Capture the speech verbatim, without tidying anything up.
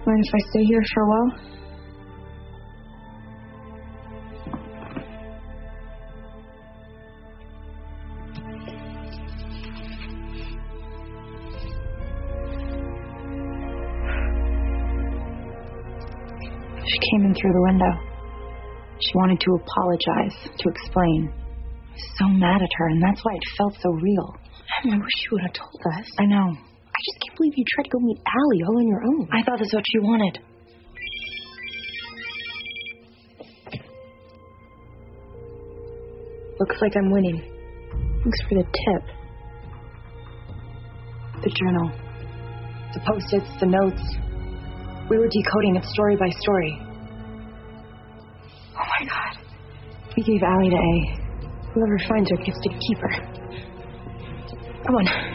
Mind if I stay here for a while? She came in through the window. She wanted to apologize, to explain. I was so mad at her, and that's why it felt so real. I wish you would have told us. I know. I just can't believe you tried to go meet Allie all on your own. I thought that's what she wanted. Looks like I'm winning. Thanks for the tip. The journal. The post-its, the notes. We were decoding it story by story. Oh my God. We gave Allie to A. Whoever finds her gets to keep her. Come on.